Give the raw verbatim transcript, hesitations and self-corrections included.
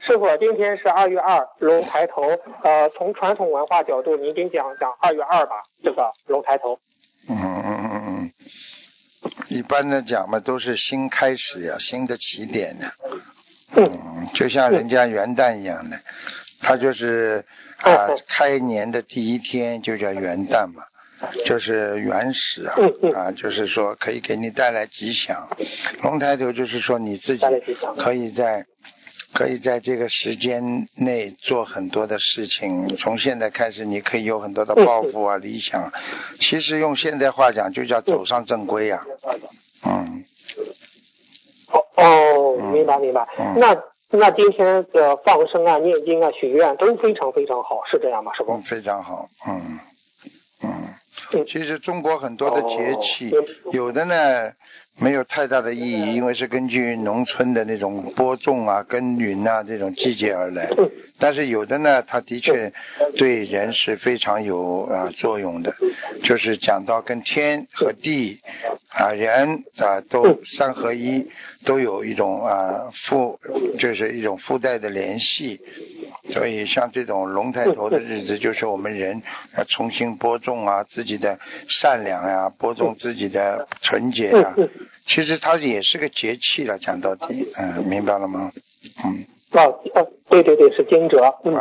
师傅，今天是二月二，龙抬头。呃，从传统文化角度，您给讲讲二月二吧，这个龙抬头。 嗯嗯嗯嗯，一般的讲嘛，都是新开始呀，新的起点呀。嗯，就像人家元旦一样的，它就是啊、呃，开年的第一天就叫元旦嘛。就是原始啊，啊，就是说可以给你带来吉祥。龙抬头就是说你自己可以在可以在这个时间内做很多的事情。从现在开始，你可以有很多的抱负啊、理想。其实用现代话讲，就叫走上正规啊。嗯。 哦哦，明白明白。 嗯、 那那今天的放生啊、念经啊、许愿都非常非常好，是这样吗？师傅？ 嗯，非常好。嗯嗯。其实中国很多的节气，有的呢没有太大的意义，因为是根据农村的那种播种啊、耕耘啊这种季节而来。但是有的呢，它的确对人是非常有啊作用的，就是讲到跟天和地啊人啊都三合一，都有一种啊附，就是一种附带的联系。所以像这种龙抬头的日子，就是我们人要重新播种啊自己的善良呀、啊，播种自己的纯洁呀、啊。其实它也是个节气了，讲到底，嗯，明白了吗？嗯。 哦哦，对对对，是惊蛰。嗯。